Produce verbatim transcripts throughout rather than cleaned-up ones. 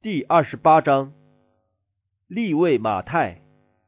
第二十八章，利未马太。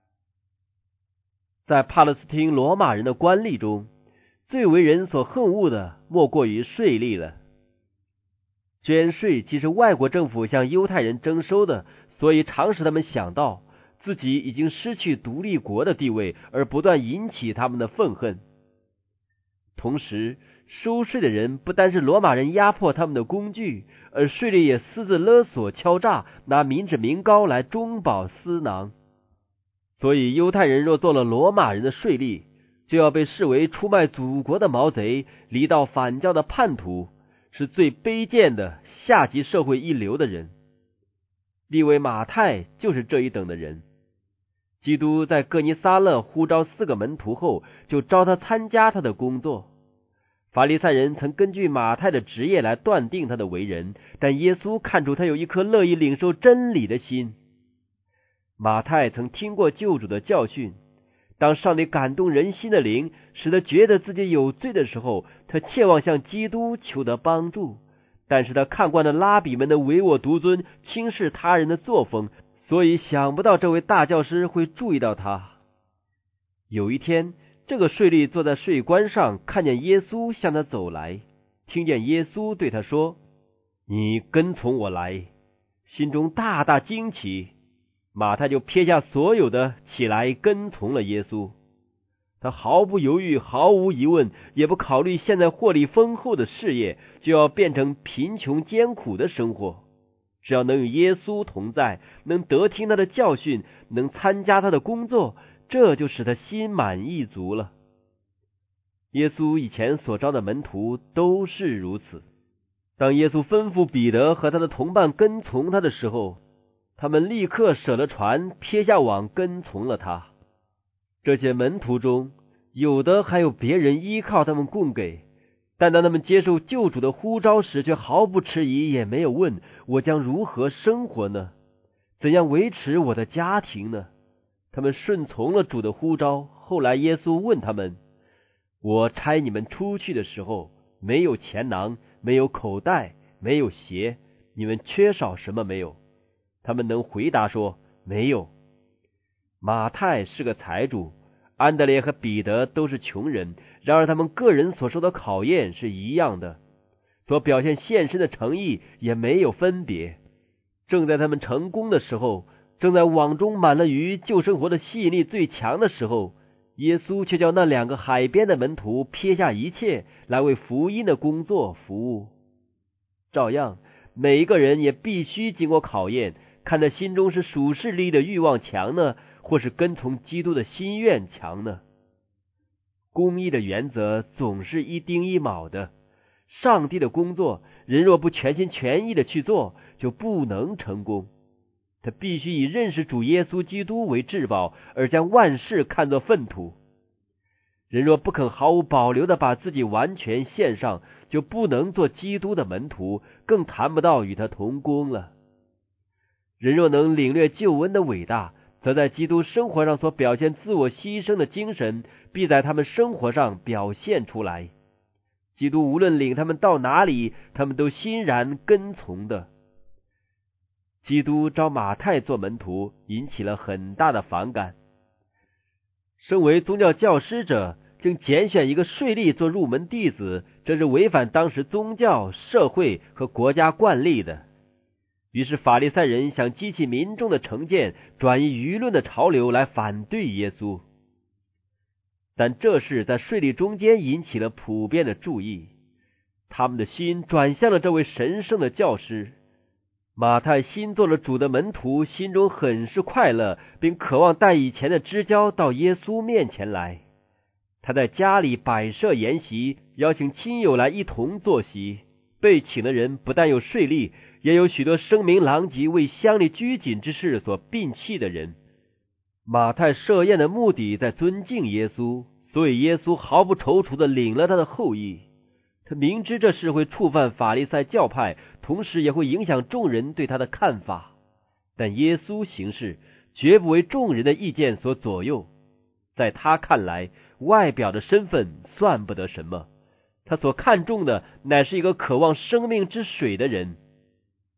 在帕勒斯汀罗马人的官吏中，最为人所恨恶的莫过于税吏了。捐税既是外国政府向犹太人征收的，所以常使他们想到自己已经失去独立国的地位，而不断引起他们的愤恨。同时，收税的人不单是罗马人压迫他们的工具，而税吏也私自勒索敲诈，拿民脂民膏来中饱私囊。所以犹太人若做了罗马人的税吏，就要被视为出卖祖国的毛贼，离道反教的叛徒，是最卑贱的下级社会一流的人。利未马太就是这一等的人。基督在哥尼撒勒呼召四个门徒后，就召他参加他的工作。法利赛人曾根据马太的职业来断定他的为人，但耶稣看出他有一颗乐意领受真理的心。马太曾听过救主的教训，当上帝感动人心的灵使他觉得自己有罪的时候，他切望向基督求得帮助，但是他看惯了拉比们的唯我独尊、轻视他人的作风，所以想不到这位大教师会注意到他。有一天，这个税吏坐在税关上，看见耶稣向他走来，听见耶稣对他说：“你跟从我来。”心中大大惊奇，马太就撇下所有的，起来跟从了耶稣。他毫不犹豫，毫无疑问，也不考虑现在获利丰厚的事业就要变成贫穷艰苦的生活。只要能与耶稣同在，能得听他的教训，能参加他的工作，这就使他心满意足了。耶稣以前所招的门徒都是如此。当耶稣吩咐彼得和他的同伴跟从他的时候，他们立刻舍了船，撇下网，跟从了他。这些门徒中，有的还有别人依靠他们供给，但当他们接受救主的呼召时，却毫不迟疑，也没有问我将如何生活呢？怎样维持我的家庭呢？他们顺从了主的呼召。后来耶稣问他们：我差你们出去的时候，没有钱囊，没有口袋，没有鞋，你们缺少什么没有？他们能回答说没有。马太是个财主，安德烈和彼得都是穷人，然而他们个人所受的考验是一样的，所表现献身的诚意也没有分别。正在他们成功的时候，正在网中满了鱼，救生活的吸引力最强的时候，耶稣却叫那两个海边的门徒撇下一切，来为福音的工作服务。照样，每一个人也必须经过考验，看他心中是属世利益的欲望强呢，或是跟从基督的心愿强呢？公义的原则总是一丁一卯的。上帝的工作，人若不全心全意的去做，就不能成功。他必须以认识主耶稣基督为至宝，而将万事看作粪土。人若不肯毫无保留的把自己完全献上，就不能做基督的门徒，更谈不到与他同工了。人若能领略救恩的伟大，则在基督生活上所表现自我牺牲的精神，必在他们生活上表现出来。基督无论领他们到哪里，他们都欣然跟从的。基督招马太做门徒，引起了很大的反感。身为宗教教师者，竟拣选一个税吏做入门弟子，这是违反当时宗教、社会和国家惯例的。于是法利赛人想激起民众的成见，转移舆论的潮流来反对耶稣。但这事在税吏中间引起了普遍的注意，他们的心转向了这位神圣的教师。马太新做了主的门徒，心中很是快乐，并渴望带以前的知交到耶稣面前来。他在家里摆设筵席，邀请亲友来一同坐席。被请的人不但有税吏，也有许多声名狼藉、为乡里拘谨之事所摒弃的人。马太设宴的目的在尊敬耶稣，所以耶稣毫不踌躇地领了他的后裔。他明知这事会触犯法利赛教派，同时也会影响众人对他的看法，但耶稣行事绝不为众人的意见所左右。在他看来，外表的身份算不得什么，他所看重的乃是一个渴望生命之水的人。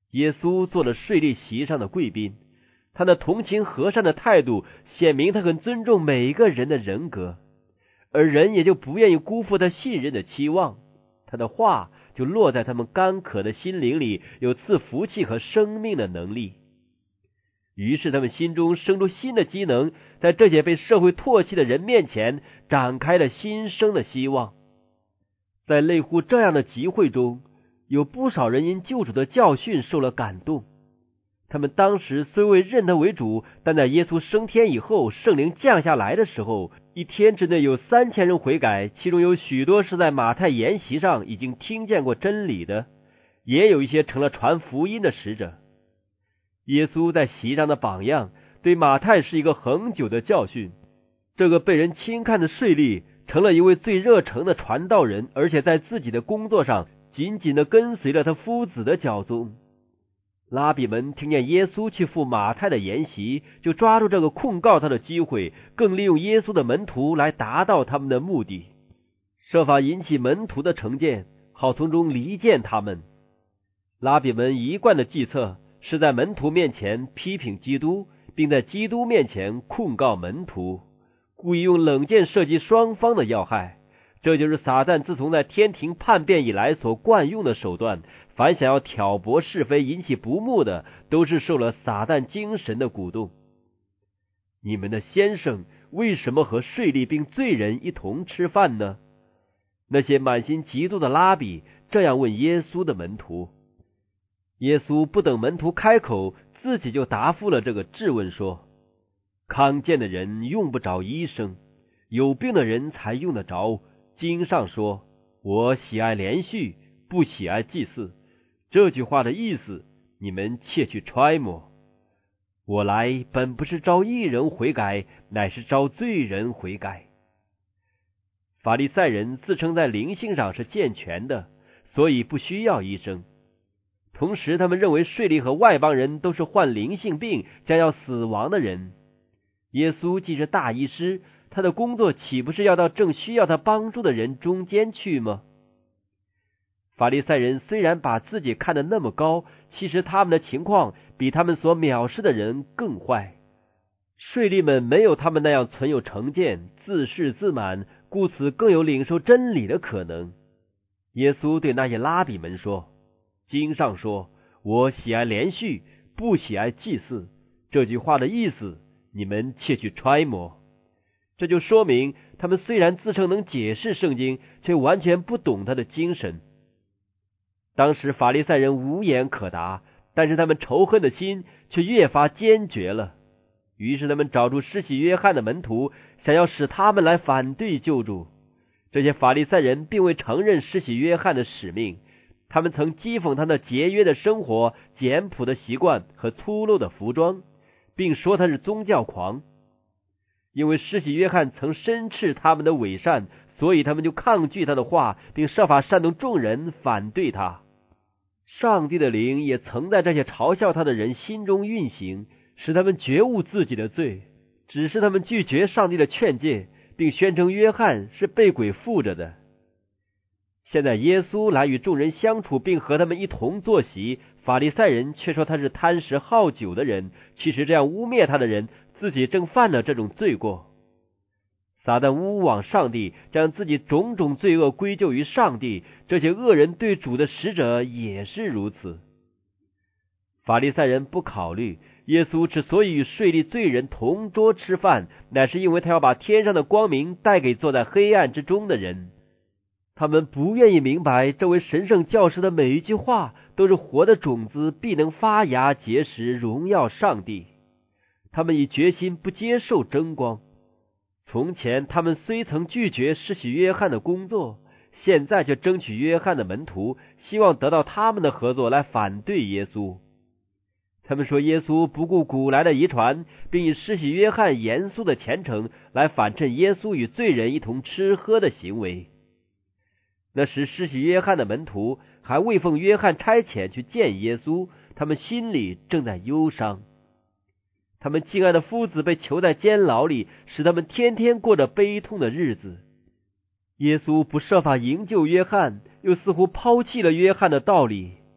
耶稣做了税吏席上的贵宾，他那同情和善的态度显明他很尊重每一个人的人格，而人也就不愿意辜负他信任的期望，他的话就落在他们干渴的心灵里，有赐福气和生命的能力。于是他们心中生出新的机能，在这些被社会唾弃的人面前展开了新生的希望。在类乎这样的集会中，有不少人因救主的教训受了感动。他们当时虽未认他为主，但在耶稣升天以后，圣灵降下来的时候，一天之内有三千人悔改，其中有许多是在马太筵席上已经听见过真理的，也有一些成了传福音的使者。耶稣在席上的榜样对马太是一个恒久的教训。这个被人轻看的税吏成了一位最热诚的传道人，而且在自己的工作上紧紧地跟随了他夫子的脚踪。拉比们听见耶稣去赴马太的筵席，就抓住这个控告他的机会，更利用耶稣的门徒来达到他们的目的，设法引起门徒的成见，好从中离间他们。拉比们一贯的计策是在门徒面前批评基督，并在基督面前控告门徒，故意用冷箭射击双方的要害。这就是撒旦自从在天庭叛变以来所惯用的手段。凡想要挑拨是非引起不睦的，都是受了撒旦精神的鼓动。你们的先生为什么和税吏并罪人一同吃饭呢？那些满心嫉妒的拉比这样问耶稣的门徒。耶稣不等门徒开口，自己就答复了这个质问说：康健的人用不着医生，有病的人才用得着。经上说，我喜爱连续，不喜爱祭祀。这句话的意思，你们切去揣摩。我来本不是招义人悔改，乃是招罪人悔改。法利赛人自称在灵性上是健全的，所以不需要医生。同时他们认为税吏和外邦人都是患灵性病将要死亡的人。耶稣既是大医师，他的工作岂不是要到正需要他帮助的人中间去吗？法利赛人虽然把自己看得那么高，其实他们的情况比他们所藐视的人更坏。税吏们没有他们那样存有成见，自恃自满，故此更有领受真理的可能。耶稣对那些拉比们说，经上说，我喜爱连续，不喜爱祭祀。这句话的意思，你们切去揣摩。这就说明他们虽然自称能解释圣经，却完全不懂他的精神。当时法利赛人无言可答，但是他们仇恨的心却越发坚决了。于是他们找出施洗约翰的门徒，想要使他们来反对救主。这些法利赛人并未承认施洗约翰的使命，他们曾讥讽他那节约的生活、简朴的习惯和粗陋的服装，并说他是宗教狂。因为施洗约翰曾申斥他们的伪善，所以他们就抗拒他的话，并设法煽动众人反对他。上帝的灵也曾在这些嘲笑他的人心中运行，使他们觉悟自己的罪，只是他们拒绝上帝的劝诫，并宣称约翰是被鬼附着的。现在耶稣来与众人相处，并和他们一同坐席，法利赛人却说他是贪食好酒的人，其实这样污蔑他的人自己正犯了这种罪过。撒旦诬枉上帝，将自己种种罪恶归咎于上帝，这些恶人对主的使者也是如此。法利赛人不考虑耶稣之所以与税吏罪人同桌吃饭，乃是因为他要把天上的光明带给坐在黑暗之中的人。他们不愿意明白，这位神圣教师的每一句话都是活的种子，必能发芽结实，荣耀上帝。他们已决心不接受真光。从前他们虽曾拒绝施洗约翰的工作，现在却争取约翰的门徒，希望得到他们的合作来反对耶稣。他们说耶稣不顾古来的遗传，并以施洗约翰严肃的虔诚来反衬耶稣与罪人一同吃喝的行为。那时施洗约翰的门徒还未奉约翰差遣去见耶稣，他们心里正在忧伤。他们敬爱的夫子被囚在监牢里，使他们天天过着悲痛的日子。耶稣不设法营救约翰，又似乎抛弃了约翰的道理。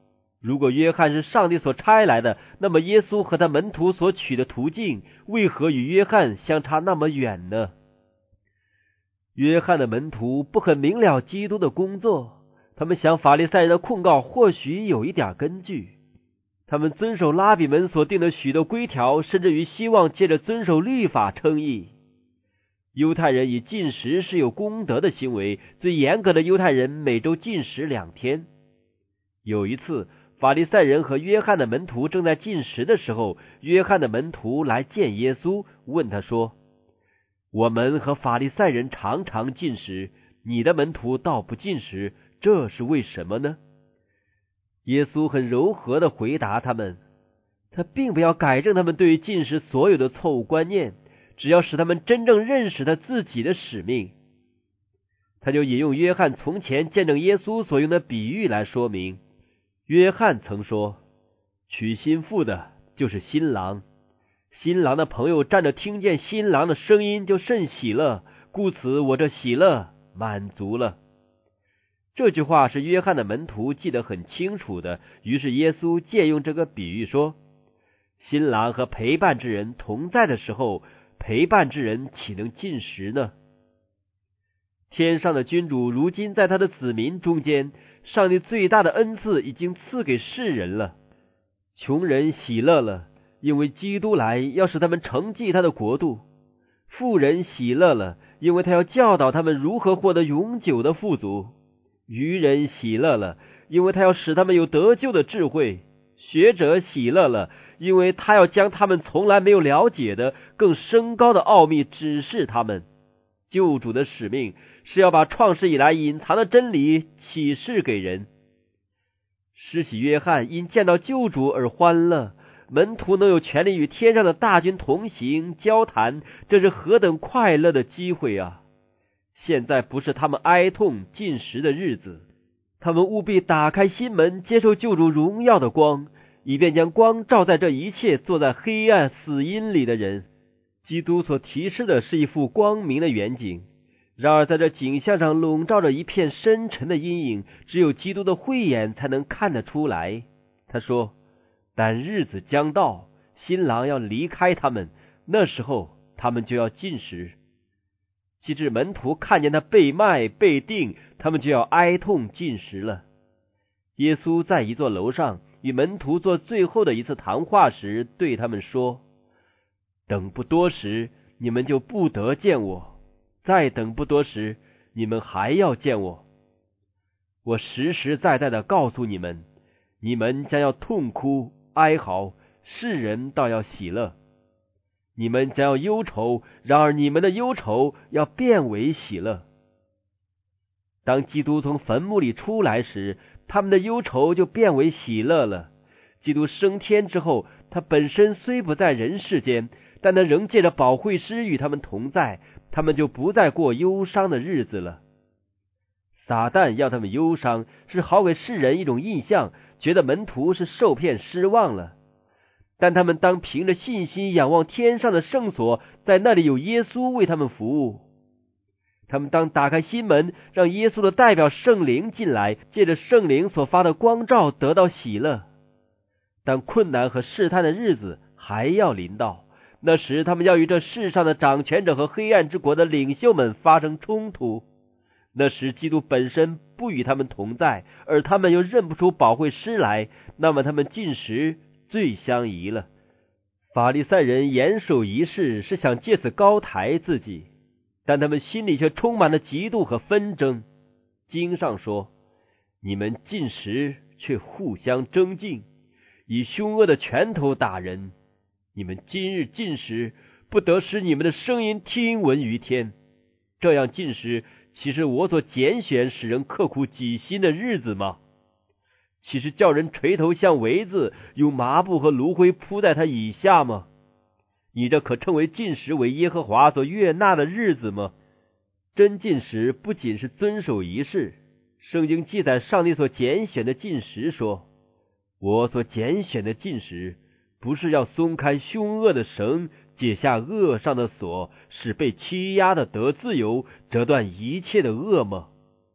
如果约翰是上帝所差来的，那么耶稣和他门徒所取的途径，为何与约翰相差那么远呢？约翰的门徒不很明了基督的工作，他们想法利赛人的控告或许有一点根据。他们遵守拉比们所定的许多规条，甚至于希望借着遵守律法称义。犹太人以禁食是有功德的行为，最严格的犹太人每周禁食两天。有一次，法利赛人和约翰的门徒正在禁食的时候，约翰的门徒来见耶稣，问他说：我们和法利赛人常常禁食，你的门徒倒不禁食，这是为什么呢？耶稣很柔和地回答他们，他并不要改正他们对于禁食所有的错误观念，只要使他们真正认识他自己的使命。他就引用约翰从前见证耶稣所用的比喻来说明。约翰曾说，娶新妇的就是新郎，新郎的朋友站着听见新郎的声音就甚喜乐，故此我这喜乐满足了。这句话是约翰的门徒记得很清楚的，于是耶稣借用这个比喻说，新郎和陪伴之人同在的时候，陪伴之人岂能禁食呢？天上的君主如今在他的子民中间，上帝最大的恩赐已经赐给世人了。穷人喜乐了，因为基督来要使他们承继他的国度；富人喜乐了，因为他要教导他们如何获得永久的富足；愚人喜乐了，因为他要使他们有得救的智慧；学者喜乐了，因为他要将他们从来没有了解的更深高的奥秘指示他们。救主的使命是要把创世以来隐藏的真理启示给人。施洗约翰因见到救主而欢乐，门徒能有权利与天上的大军同行交谈，这是何等快乐的机会啊！现在不是他们哀痛禁食的日子，他们务必打开心门，接受救主荣耀的光，以便将光照在这一切坐在黑暗死荫里的人。基督所提示的是一幅光明的远景，然而在这景象上笼罩着一片深沉的阴影，只有基督的慧眼才能看得出来。他说，但日子将到，新郎要离开他们，那时候他们就要禁食。及至门徒看见他被卖被钉，他们就要哀痛禁食了。耶稣在一座楼上与门徒做最后的一次谈话时，对他们说，等不多时，你们就不得见我；再等不多时，你们还要见我。我实实在在的告诉你们，你们将要痛哭哀嚎，世人倒要喜乐；你们将要忧愁，然而你们的忧愁要变为喜乐。当基督从坟墓里出来时，他们的忧愁就变为喜乐了。基督升天之后，他本身虽不在人世间，但他仍借着保惠师与他们同在，他们就不再过忧伤的日子了。撒旦要他们忧伤，是好给世人一种印象，觉得门徒是受骗失望了。但他们当凭着信心仰望天上的圣所，在那里有耶稣为他们服务。他们当打开心门，让耶稣的代表圣灵进来，借着圣灵所发的光照得到喜乐。但困难和试探的日子还要临到，那时他们要与这世上的掌权者和黑暗之国的领袖们发生冲突。那时基督本身不与他们同在，而他们又认不出保惠师来，那么他们进食最相宜了。法利赛人严守仪式，是想借此高抬自己，但他们心里却充满了嫉妒和纷争。经上说，你们进食却互相争竞，以凶恶的拳头打人。你们今日进食，不得使你们的声音听闻于天。这样进食，岂是我所拣选使人刻苦己心的日子吗？岂是叫人垂头像苇子，用麻布和炉灰铺在他以下吗？你这可称为进食为耶和华所悦纳的日子吗？真进食不仅是遵守仪式，圣经记载上帝所拣选的进食说，我所拣选的进食，不是要松开凶恶的绳，解下恶上的锁，使被欺压的得自由，折断一切的恶吗？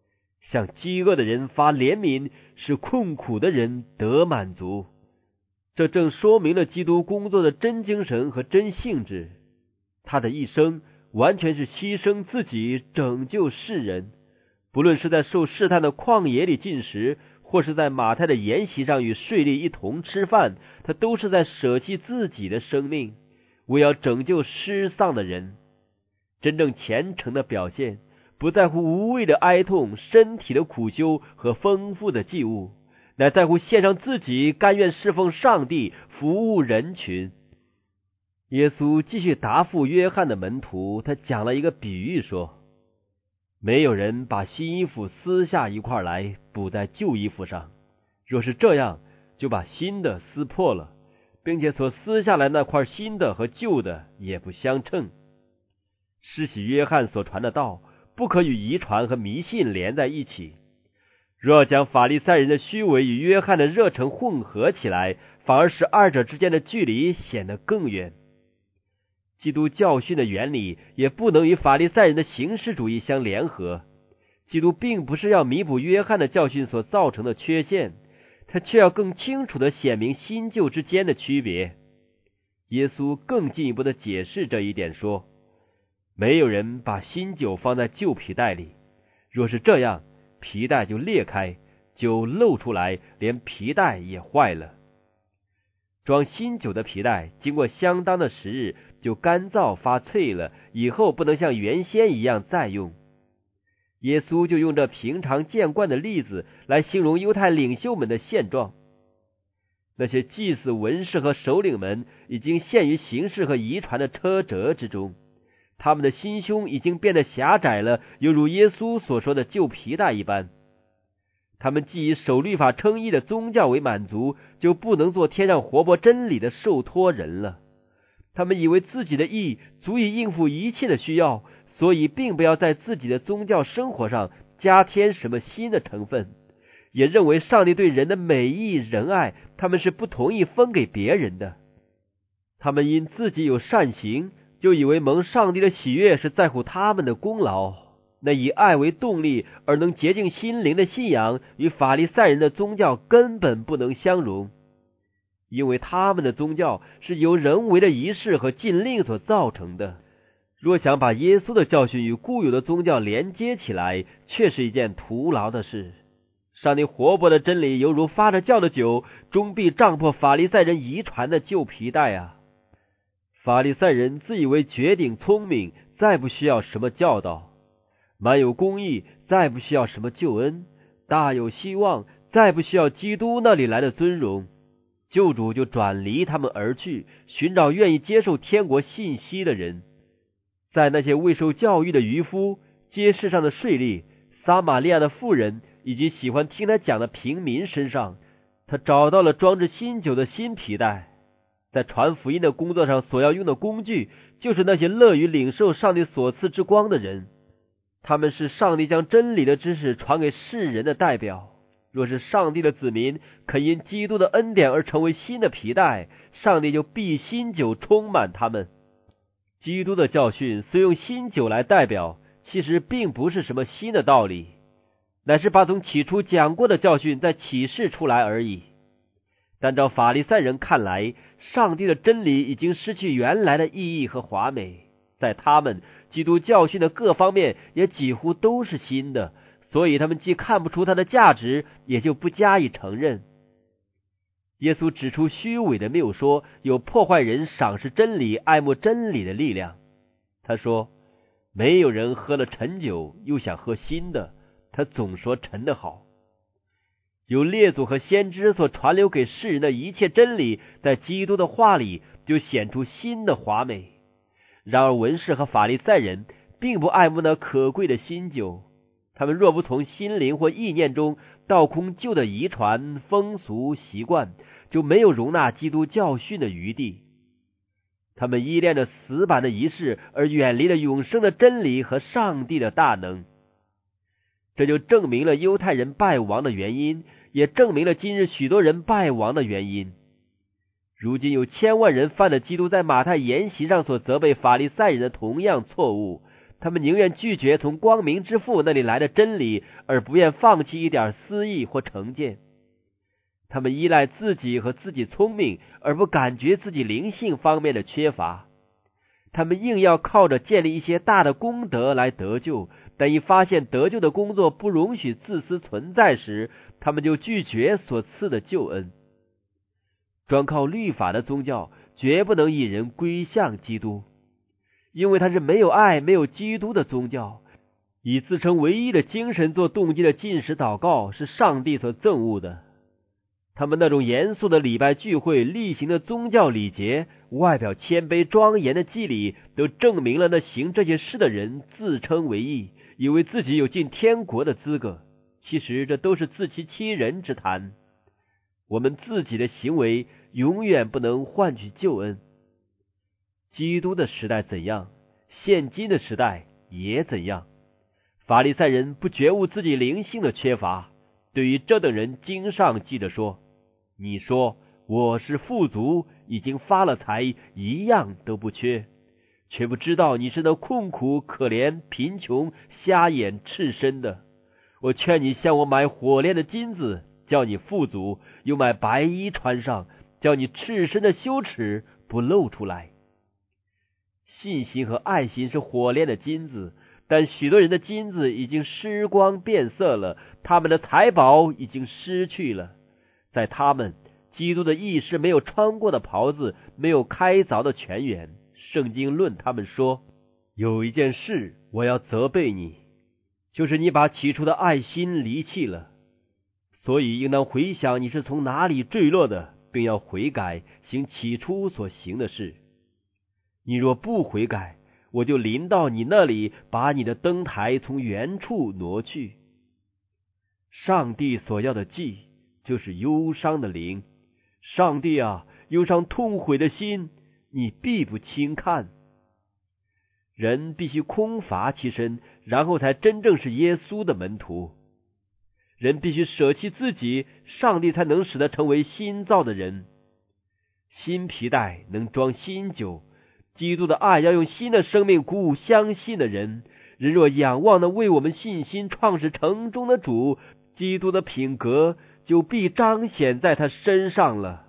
向饥饿的人发怜悯，使困苦的人得满足。这正说明了基督工作的真精神和真性质。他的一生完全是牺牲自己拯救世人，不论是在受试探的旷野里进食，或是在马太的筵席上与税吏一同吃饭，他都是在舍弃自己的生命，为要拯救失丧的人。真正虔诚的表现，不在乎无谓的哀痛、身体的苦修和丰富的祭物，乃在乎献上自己，甘愿侍奉上帝，服务人群。耶稣继续答复约翰的门徒，他讲了一个比喻说，没有人把新衣服撕下一块来补在旧衣服上，若是这样，就把新的撕破了，并且所撕下来那块新的和旧的也不相称。施洗约翰所传的道不可与遗传和迷信连在一起，若要将法利赛人的虚伪与约翰的热诚混合起来，反而使二者之间的距离显得更远。基督教训的原理也不能与法利赛人的形式主义相联合。基督并不是要弥补约翰的教训所造成的缺陷，他却要更清楚地显明新旧之间的区别。耶稣更进一步地解释这一点说，没有人把新酒放在旧皮袋里，若是这样，皮带就裂开，酒漏出来，连皮带也坏了。装新酒的皮带经过相当的时日就干燥发脆了，以后不能像原先一样再用。耶稣就用这平常见惯的例子来形容犹太领袖们的现状。那些祭司、文士和首领们已经陷于形式和遗传的车辙之中，他们的心胸已经变得狭窄了，犹如耶稣所说的旧皮带一般。他们既以守律法称义的宗教为满足，就不能做天上活泼真理的受托人了。他们以为自己的义足以应付一切的需要，所以并不要在自己的宗教生活上加添什么新的成分，也认为上帝对人的美意仁爱，他们是不同意分给别人的。他们因自己有善行，就以为蒙上帝的喜悦是在乎他们的功劳。那以爱为动力而能洁净心灵的信仰，与法利赛人的宗教根本不能相容，因为他们的宗教是由人为的仪式和禁令所造成的。若想把耶稣的教训与固有的宗教连接起来，却是一件徒劳的事。上帝活泼的真理犹如发着酵的酒，终必胀破法利赛人遗传的旧皮带啊！法利赛人自以为绝顶聪明，再不需要什么教导；满有公义，再不需要什么救恩；大有希望，再不需要基督那里来的尊荣。救主就转离他们而去，寻找愿意接受天国信息的人。在那些未受教育的渔夫、街市上的税吏、撒玛利亚的妇人以及喜欢听他讲的平民身上，他找到了装着新酒的新皮带。在传福音的工作上所要用的工具，就是那些乐于领受上帝所赐之光的人。他们是上帝将真理的知识传给世人的代表。若是上帝的子民肯因基督的恩典而成为新的皮带，上帝就必新酒充满他们。基督的教训虽用新酒来代表，其实并不是什么新的道理，乃是把从起初讲过的教训再启示出来而已。但照法利赛人看来，上帝的真理已经失去原来的意义和华美，在他们基督教训的各方面也几乎都是新的，所以他们既看不出它的价值，也就不加以承认。耶稣指出虚伪的谬说有破坏人赏识真理、爱慕真理的力量。他说，没有人喝了陈酒又想喝新的，他总说陈的好。有列祖和先知所传流给世人的一切真理，在基督的话里就显出新的华美。然而文士和法利赛人并不爱慕那可贵的新酒，他们若不从心灵或意念中倒空旧的遗传、风俗、习惯，就没有容纳基督教训的余地。他们依恋着死板的仪式，而远离了永生的真理和上帝的大能。这就证明了犹太人败亡的原因，也证明了今日许多人败亡的原因。如今有千万人犯了基督在马太筵席上所责备法利赛人的同样错误， 他们宁愿拒绝从光明之父那里来的真理，而不愿放弃一点私意或成见。他们依赖自己和自己聪明，而不感觉自己灵性方面的缺乏。他们硬要靠着建立一些大的功德来得救，但一发现得救的工作不容许自私存在时，他们就拒绝所赐的救恩。专靠律法的宗教绝不能引人归向基督，因为它是没有爱、没有基督的宗教。以自称唯一的精神做动机的禁食祷告是上帝所憎恶的。他们那种严肃的礼拜聚会、例行的宗教礼节、外表谦卑庄严的祭礼，都证明了那行这些事的人自称为义，以为自己有进天国的资格。其实这都是自欺欺人之谈。我们自己的行为永远不能换取救恩。基督的时代怎样，现今的时代也怎样。法利赛人不觉悟自己灵性的缺乏，对于这等人，经上记着说：你说我是富足，已经发了财，一样都不缺，却不知道你是那困苦、可怜、贫穷、瞎眼、赤身的。我劝你向我买火炼的金子，叫你富足；又买白衣穿上，叫你赤身的羞耻不露出来。信心和爱心是火炼的金子，但许多人的金子已经失光变色了，他们的财宝已经失去了。在他们，基督的义是没有穿过的袍子，没有开凿的泉源。圣经论他们说：有一件事我要责备你，就是你把起初的爱心离弃了。所以应当回想你是从哪里坠落的，并要悔改，行起初所行的事。你若不悔改，我就临到你那里，把你的灯台从原处挪去。上帝所要的祭就是忧伤的灵。上帝啊，忧伤痛悔的心，你必不轻看。人必须空乏其身，然后才真正是耶稣的门徒。人必须舍弃自己，上帝才能使他成为新造的人。新皮带能装新酒，基督的爱要用新的生命鼓舞相信的人。人若仰望那为我们信心创始成终的主，基督的品格就必彰显在他身上了。